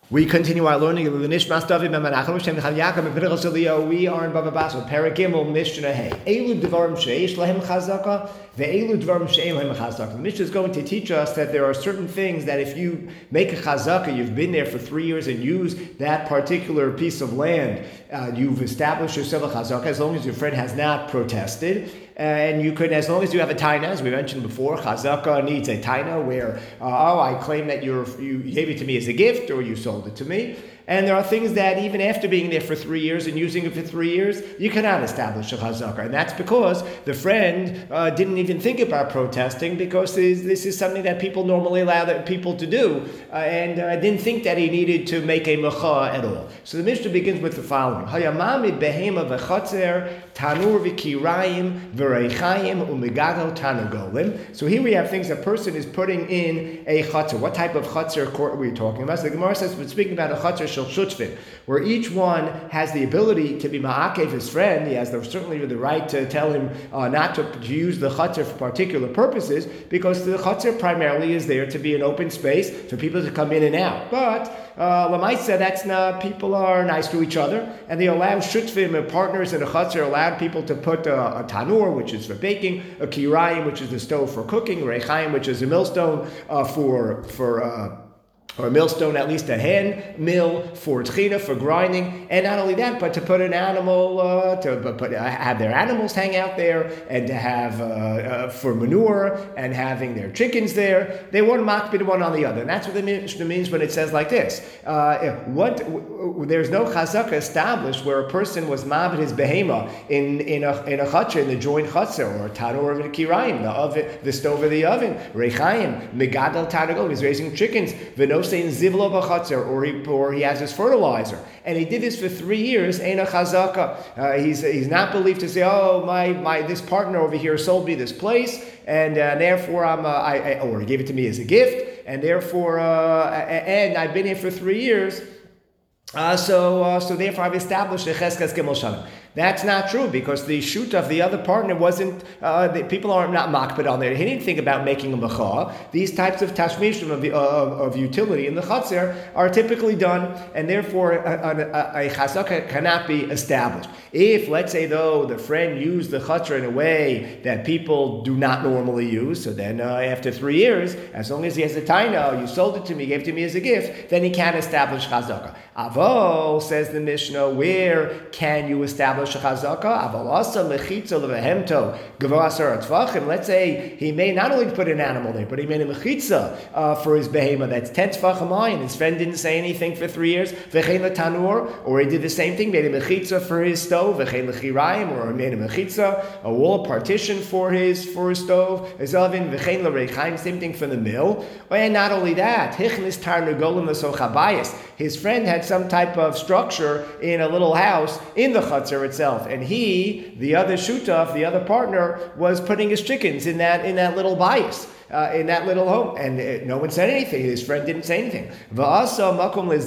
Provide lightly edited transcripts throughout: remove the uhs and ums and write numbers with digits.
We continue our learning of the Nishmas David Ben Menachem Shem Chav Yaakov and Pinchas Eliyahu. We are in Bava Basra, Perek Gimel, Mishnah Hey. Elu Dvarim Sheish Lahem Chazaka, ve'elu Dvarim She'ein Lahem Chazaka. The Mishnah is going to teach us that there are certain things that if you make a chazaka, you've been there for 3 years and use that particular piece of land, you've established yourself a chazaka as long as your friend has not protested. And you could, as long as you have a taina, as we mentioned before, chazaka needs a taina where, I claim that you gave it to me as a gift or you sold it to me. And there are things that even after being there for 3 years and using it for 3 years, you cannot establish a chazaka. And that's because the friend didn't even think about protesting, because this is something that people normally allow people to do, and didn't think that he needed to make a mecha at all. So the Mishnah begins with the following. Hayamamid behema v'chatzer tanur v'kirayim v'reichayim u'megadol tanagolim. So here we have things a person is putting in a chatzer. What type of chatzer are we talking about? So the Gemara says we're speaking about a chatzer where each one has the ability to be ma'akev his friend. He has certainly the right to tell him not to use the chutzner for particular purposes, because the chutzner primarily is there to be an open space for people to come in and out. But Lamaisa, that's not, people are nice to each other, and they allow shutvim, partners in a chutzner, allowed people to put a tanur, which is for baking, a kirayim, which is the stove for cooking, reichayim, which is a millstone or a millstone, at least a hand mill for tchina, for grinding, and not only that, but to put an animal, have their animals hang out there, and to have for manure, and having their chickens there. They weren't makbid one on the other, and that's what the Mishnah means when it says like this. There's no chazaka established where a person was mabed his behema in a chutzner, in the joint chutzner, or a tanur of a kirayim, the stove of the oven, reichayim, megadol tanagol, he's raising chickens, saying zivlo b'chatzer, or he has his fertilizer, and he did this for 3 years. Ain't a chazaka. He's not believed to say, my this partner over here sold me this place, and therefore or he gave it to me as a gift, and therefore and I've been here for 3 years. So therefore I've established a cheskas gimel shalim. That's not true, because the shoot of the other partner wasn't, people are not makbid on there. He didn't think about making a mecha. These types of tashmishim of utility in the chatzir are typically done, and therefore a chazaka cannot be established. If, let's say though, the friend used the chatzir in a way that people do not normally use, so then after 3 years, as long as he has a taina, you sold it to me, gave it to me as a gift, then he can establish chazaka. Avo, says the Mishnah, where can you establish chazaka? Let's say he may not only put an animal there, but he made a mechitza for his behema that's 10 tefachim high, and his friend didn't say anything for 3 years. Or he did the same thing, made a mechitza for his stove, or he made a mechitza, a wall partition for his stove, his oven, same thing for the mill. And not only that, his friend had some type of structure in a little house in the chutzner itself, and he, the other shutaf, the other partner, was putting his chickens in that little bias. In that little home, and no one said anything. His friend didn't say anything. Not only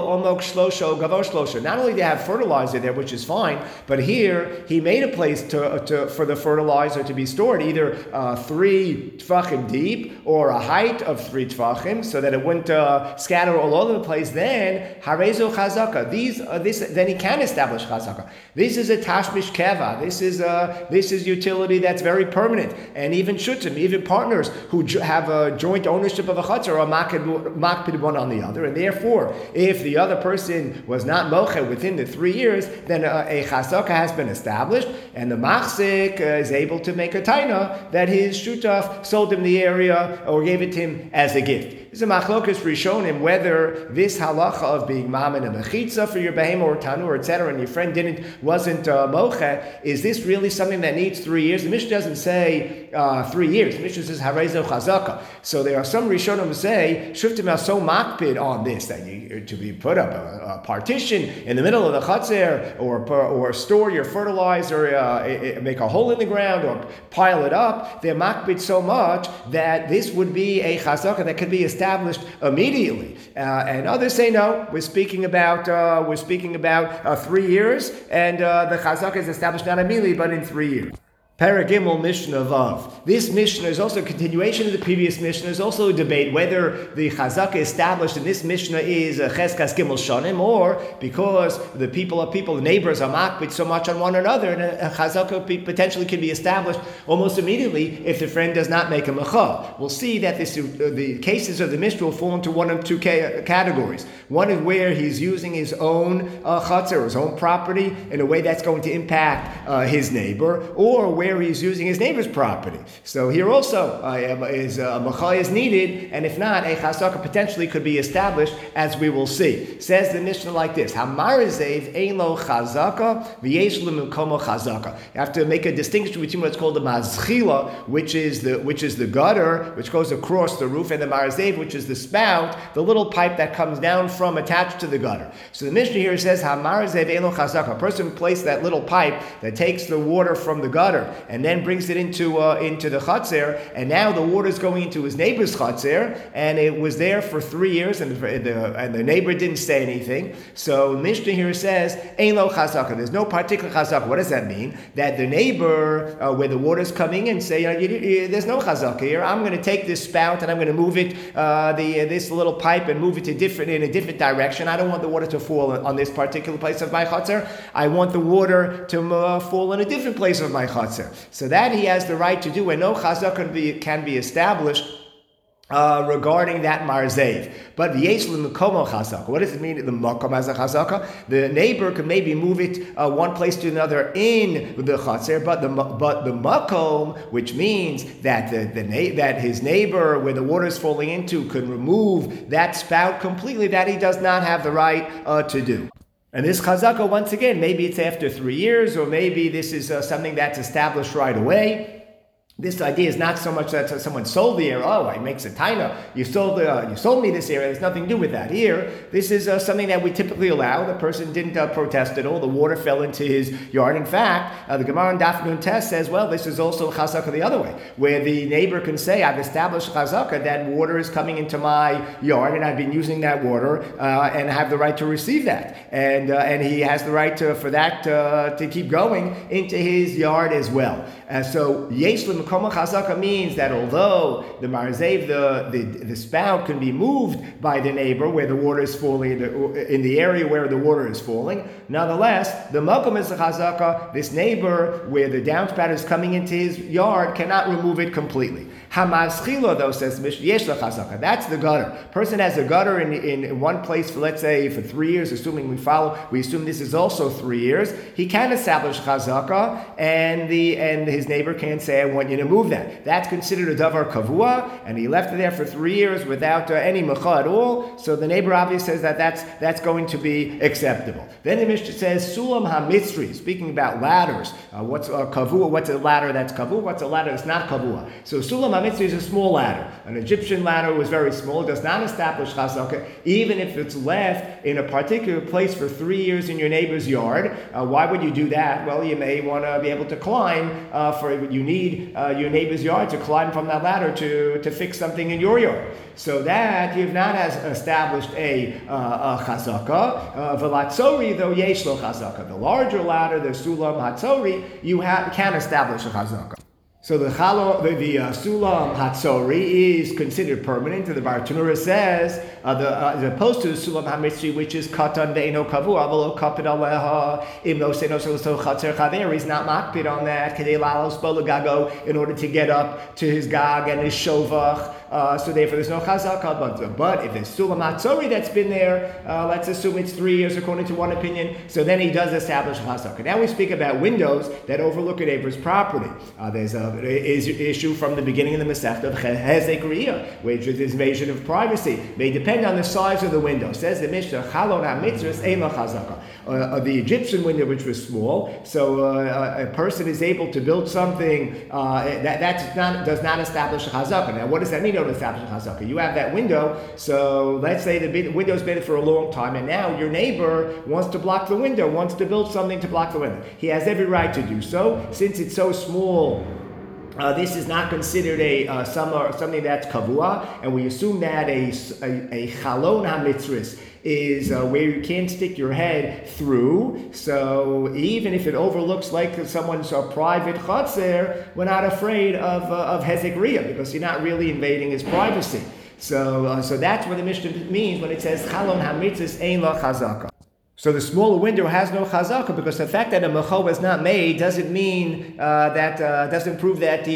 they have fertilizer there, which is fine, but here he made a place for the fertilizer to be stored, either 3 tefachim deep or a height of 3 tefachim, so that it wouldn't scatter all over the place. Then harezo chazaka. Then he can establish chazaka. This is a tashmish keva. This is utility that's very permanent, and even shutim, even partners who have a joint ownership of a chutzner or makbid one on the other, and therefore, if the other person was not moche within the 3 years, then a chazaka has been established, and the machzik is able to make a taina that his shutaf sold him the area or gave it to him as a gift. It's a machlokas rishonim whether this halacha of being mamen and mechitza for your behema or tanur, etc., and your friend wasn't moche, is this really something that needs 3 years? The Mishnah doesn't say 3 years. The Mishnah says harezo chazaka. So there are some rishonim who say shuftim are so makpid on this that to be put up a partition in the middle of the chutzner, or store your fertilizer, make a hole in the ground, or pile it up. They're makpid so much that this would be a chazaka that could be established immediately. And others say no. We're speaking about 3 years, and the chazaka is established not immediately, but in 3 years. Paragimel Mishnah Vav. This Mishnah is also a continuation of the previous Mishnah. There's also a debate whether the Chazaka established in this Mishnah is Cheskas Gimel Shanim, or because the neighbors are makbid so much on one another, and a Chazaka potentially can be established almost immediately if the friend does not make a Mecha. We'll see that the cases of the Mishnah will fall into one of two categories. One is where he's using his own Chatzar, his own property, in a way that's going to impact his neighbor, or where he's using his neighbor's property. So here also is a Mecha is needed, and if not, a Chazaka potentially could be established, as we will see. Says the Mishnah like this: Hamarazev ein lo Chazaka v'yesh l'mkomo Chazaka. You have to make a distinction between what's called the Mazchila, which is the gutter, which goes across the roof, and the Marazev, which is the spout, the little pipe that comes down from attached to the gutter. So the Mishnah here says Hamarazev ein lo Chazaka. A person placed that little pipe that takes the water from the gutter and then brings it into the Chatzar, and now the water is going into his neighbor's Chatzar, and it was there for 3 years, and the neighbor didn't say anything. So Mishnah here says Ein lo Chazaka. There's no particular Chazaka. What does that mean? That the neighbor where the water is coming in say, there's no Chazaka here. I'm going to take this spout and I'm going to move it this little pipe and move it in a different direction. I don't want the water to fall on this particular place of my Chatzar. I want the water to fall in a different place of my Chatzar. So that he has the right to do, and no chazaka can be established regarding that marzev. But v'yesh l'mekomo chazaka. What does it mean? The makom as a chazaka. The neighbor could maybe move it one place to another in the chatzar, but the makom, which means that that his neighbor, where the water is falling into, could remove that spout completely. That he does not have the right to do. And this chazaka, once again, maybe it's after 3 years, or maybe this is something that's established right away. This idea is not so much that someone sold the area. Oh, it makes a taina. You sold me this area. There's nothing to do with that. Here, this is something that we typically allow. The person didn't protest at all. The water fell into his yard. In fact, the Gemara in Daf Nun Tes says, well, this is also chazaka the other way, where the neighbor can say, I've established chazaka that water is coming into my yard, and I've been using that water, and have the right to receive that, and he has the right for that to keep going into his yard as well. So yesh l'mekomo chazaka means that although the marzev, the spout, can be moved by the neighbor where the water is falling in the area where the water is falling, nonetheless the makom is a chazaka. This neighbor where the downspout is coming into his yard cannot remove it completely. Hamazchila, though, says yesh l'chazaka. That's the gutter. Person has a gutter in one place for, let's say, for 3 years. Assuming we assume this is also 3 years. He can establish chazaka, and his neighbor can't say, I want you to move that. That's considered a davar kavua, and he left it there for 3 years without any mecha at all. So the neighbor obviously says that's going to be acceptable. Then the Mishnah says sulam hamitzri, speaking about ladders. What's kavua? What's a ladder that's kavua? What's a ladder that's not kavua? So sulam hamitzri is a small ladder. An Egyptian ladder was very small. It does not establish chazaka, even if it's left in a particular place for 3 years in your neighbor's yard. Why would you do that? Well, you may want to be able to climb. You need your neighbor's yard to climb from that ladder to fix something in your yard. So that you've not established a chazaka. V'latzori, though yesh lo chazaka. The larger ladder, the sulam hatzori, you can establish a chazaka. So the sulam hatzori is considered permanent. The Bartanura says, as opposed to the sulam hamitzri, which is katan ve'eno kavu, avalo kapid aleha imno seno so chatzer chaver. He's not makpid on that. Kedei lalos bolagago, in order to get up to his gag and his shovach. So therefore, there's no chazaka. But if there's sulam hatzori that's been there, let's assume it's 3 years according to one opinion. So then he does establish chazaka. Now we speak about windows that overlook a neighbor's property. There's a issue from the beginning of the Masechta of Hezek Riyah, which is invasion of privacy. May depend on the size of the window. Says the Mishnah, Chalon HaMitzvahs Eima Chazaka. The Egyptian window, which was small, so a person is able to build something that does not establish a chazaka. Now, what does that mean? Don't establish a chazaka. You have that window, so let's say the window's been there for a long time, and now your neighbor wants to block the window, wants to build something to block the window. He has every right to do so, since it's so small. this is not considered something that's kavua, and we assume that a chalon hamitzris is where you can't stick your head through. So even if it overlooks like someone's private chotzer, we're not afraid of hezek riyah because you're not really invading his privacy. So that's what the Mishnah means when it says chalon hamitzris ein la chazaka. So the smaller window has no chazaka because the fact that a mechol was not made doesn't mean doesn't prove that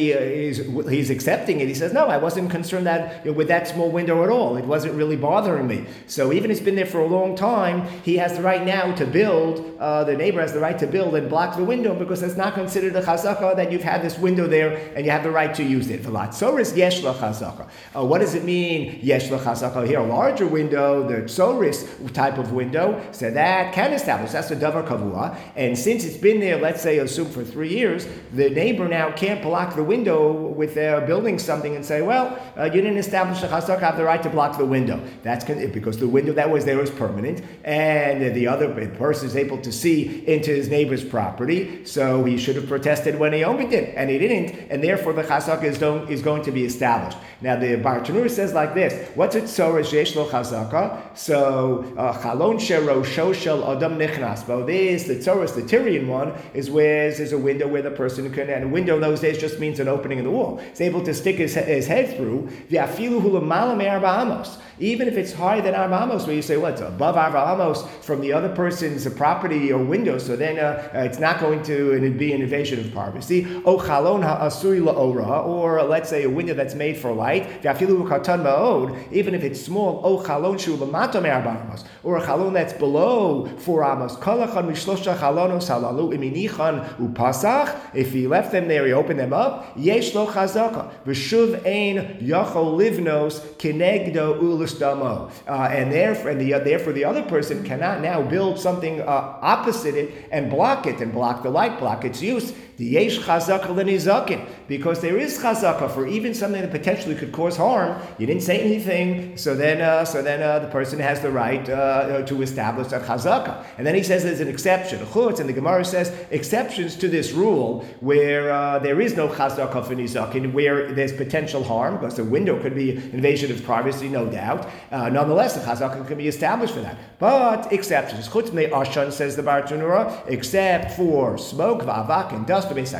he's accepting it. He says, no, I wasn't concerned that with that small window at all. It wasn't really bothering me. So even if it's been there for a long time, he has the right now to build. The neighbor has the right to build and block the window because it's not considered a chazaka that you've had this window there and you have the right to use it. V'latzoris yesh la chazaka. What does it mean yesh la chazaka here? A larger window, the tzoris type of window, so that can establish, that's a davar kavua, and since it's been there, let's say, assume for 3 years, the neighbor now can't block the window with building something and say, well, you didn't establish a chazaka, I have the right to block the window. That's because the window that was there is permanent, and the other person is able to see into his neighbor's property, so he should have protested when he opened it, and he didn't, and therefore the chazaka is going to be established. Now the Bartanura says like this, what's it tzorah sheyesh lo chazaka? So, chalon shero shel adam nichnas. But this, the tzoros, the Tyrian one, is where there's a window where the person can, and a window in those days just means an opening in the wall. He's able to stick his head through. V'afilu hu l'mala me'arba amos. Even if it's higher than arba amos, where you say, well, it's above arba amos from the other person's property or window, so then it's not going to be an invasion of privacy. O chalon ha'asui la'ora, or let's say a window that's made for light. V'afilu katan ma'od. Even if it's small, o chalon shu l'mato me'arba amos, or a chalon that's below 4 amos. Kalachan mishlosha chalonos halalu iminichan upasach. If he left them there, he opened them up. Yesh lo chazaka. V'shuv ein yachol livnos kinegdo ulustamo. And therefore the other person cannot now build something opposite it and block the light, block its use. The yesh chazaka l'nizakin, because there is chazaka for even something that potentially could cause harm. You didn't say anything, so then the person has the right to establish a chazaka. And then he says there's an exception, chutz, and the Gemara says exceptions to this rule where there is no chazaka for nizakin, where there's potential harm, because the window could be invasion of privacy, no doubt. Nonetheless, the chazaka can be established for that. But exceptions, chutz me ashan, says the Bartanura, except for smoke, v'avak, and dust, and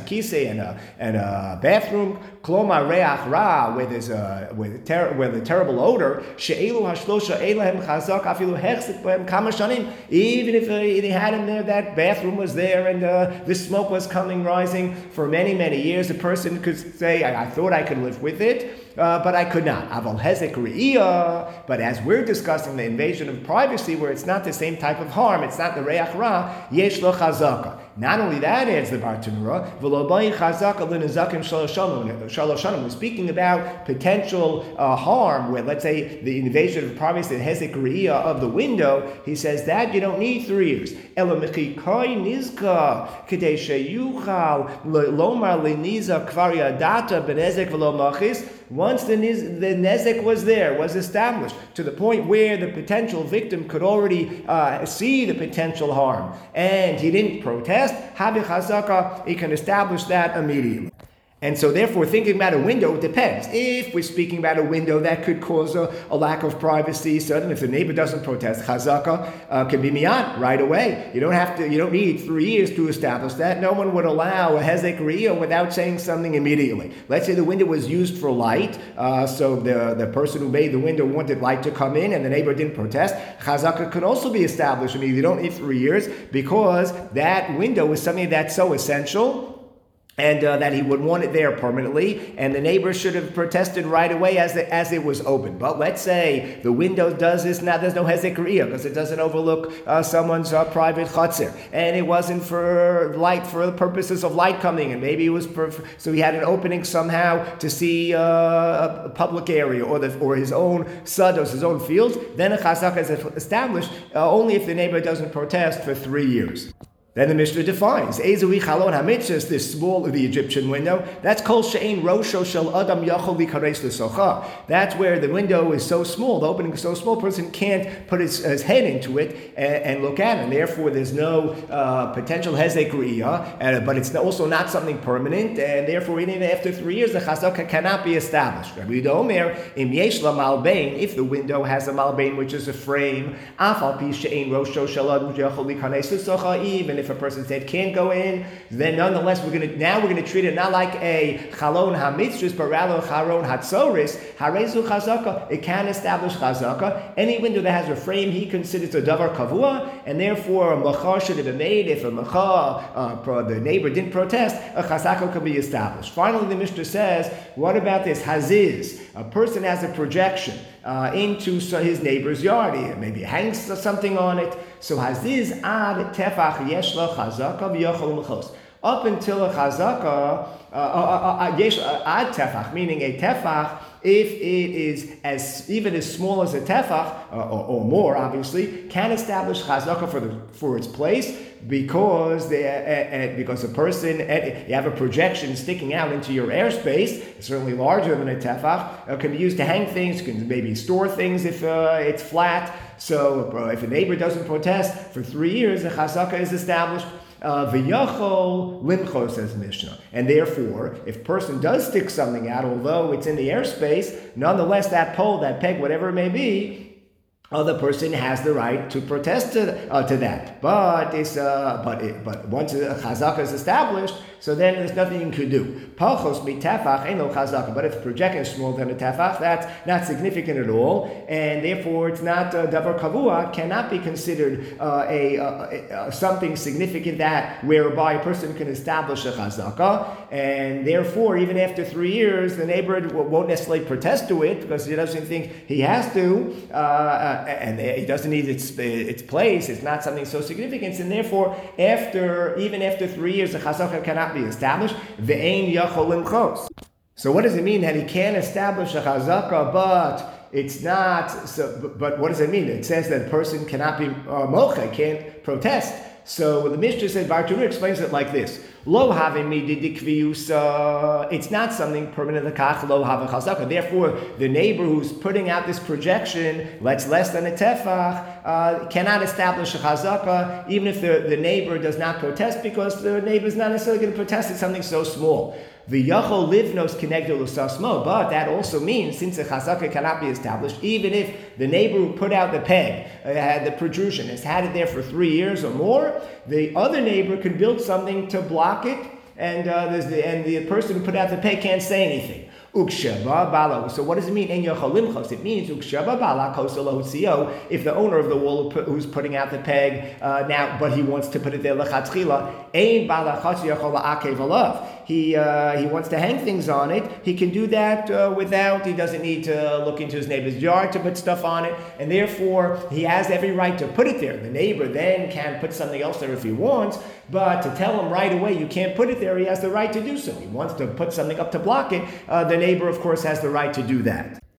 a bathroom, kloma reach ra, where the terrible odor, she'elu hashlosha elahem chazak afilu hechzik b'hem kama shanim. Even if they had him there, that bathroom was there, and the smoke was rising for many, many years, the person could say, I thought I could live with it, but I could not. Aval hezek riyah. But as we're discussing the invasion of privacy, where it's not the same type of harm, it's not the reach ra, yesh lo chazaka. Not only that, adds the Bartanura, v'lo chazaka l'nezakim shalosh. We're speaking about potential harm, where let's say the invasion of privacy, the hezek riyah of the window. He says that you don't need 3 years. Ela mechikai nizka k'dei sheyuchal lomar leniza kvar yadata benezek v'lo machis. Once the nezek was there, was established, to the point where the potential victim could already see the potential harm, and he didn't protest, habi chazaka, he can establish that immediately. And so therefore, thinking about a window, it depends. If we're speaking about a window that could cause a lack of privacy, certainly if the neighbor doesn't protest, chazaka can be miyad right away. You don't need 3 years to establish that. No one would allow a hezek riyah without saying something immediately. Let's say the window was used for light, so the person who made the window wanted light to come in and the neighbor didn't protest. Chazaka can also be established. I mean, you don't need 3 years because that window is something that's so essential, and that he would want it there permanently, and the neighbor should have protested right away as it was open. But let's say the window does this, now there's no hezek riyah because it doesn't overlook someone's private chutzir, and it wasn't for light, for the purposes of light coming in. Maybe it was so he had an opening somehow to see a public area or his own sados, his own fields. Then a chazaka is established only if the neighbor doesn't protest for 3 years. Then the Mishnah defines Ezui Chalon HaMitzvah, this small of the Egyptian window. That's Kol She'ein Rosho Shel Adam Yachol Likares L'Socha. That's where the window is so small, the opening is so small, a person can't put his head into it and look at it. And therefore, there's no potential hezek riyah, but it's also not something permanent. And therefore, even after 3 years, the chazaka cannot be established. Rabbi Yehuda Omer, Im Yesh La Malbein, if the window has a malbein, which is a frame, Afal Pi She'ein Rosho Shel Adam Yachol Likares L'Socha, even if a person's head can't go in, then nonetheless we're going to treat it not like a chalon hamitzvus, but rather chalon hatzoris. Harezu chazaka. It can establish chazaka. Any window that has a frame, he considers a davar kavua, and therefore a macha should have been made. If a macha, the neighbor didn't protest, a chazaka could be established. Finally, the Mishnah says, what about this haziz? A person has a projection into his neighbor's yard. He maybe hangs something on it. So haziz ad tefach yeshla chazaka v'yochol mechos. Up until a chazaka, ad tefach, meaning a tefach, if it is even as small as a tefach, or more, obviously, can establish chazaka for its place, because a person, you have a projection sticking out into your airspace, certainly larger than a tefach, can be used to hang things, can maybe store things if it's flat. So if a neighbor doesn't protest for 3 years, the chazaka is established. V'yachol limcho, says Mishnah. And therefore, if a person does stick something out, although it's in the airspace, nonetheless that pole, that peg, whatever it may be, the person has the right to protest to that. But once a chazaka is established, so then there's nothing you can do. Pachos mi tefach ain't no chazaka. But if the projection is smaller than a tefach, that's not significant at all, and therefore it's not davar kavua, cannot be considered something significant that whereby a person can establish a chazaka, and therefore even after 3 years, the neighbor won't necessarily protest to it because he doesn't think he has to. And he doesn't need its place. It's not something so significant, and therefore, even after 3 years, the chazaka cannot be established. Ve'ein yachol limchos. So, what does it mean that he can establish a chazaka, but it's not? So, but what does it mean? It says that a person cannot be mocha, can't protest. So the Mishnah said, Bartur explains it like this: Lo have it's not something permanent. The kach lo have chazaka. Therefore, the neighbor who's putting out this projection, that's less than a tefach, cannot establish a chazaka, even if the neighbor does not protest, because the neighbor is not necessarily going to protest. It's something so small. V'yachol livnos connected l'sasmo, but that also means, since a chazaka cannot be established, even if the neighbor who put out the peg, had the protrusion, has had it there for 3 years or more, the other neighbor can build something to block it, and the person who put out the peg can't say anything. Ukshaba bala. So what does it mean? En yochalimchos. It means ukshaba bala kosalohotio. If the owner of the wall who's putting out the peg now, but he wants to put it there lechatchila, ein bala chatzi yochol akev alav. He wants to hang things on it. He can do that without. He doesn't need to look into his neighbor's yard to put stuff on it, and therefore he has every right to put it there. The neighbor then can put something else there if he wants, but to tell him right away you can't put it there, he has the right to do so. He wants to put something up to block it. The neighbor, of course, has the right to do that.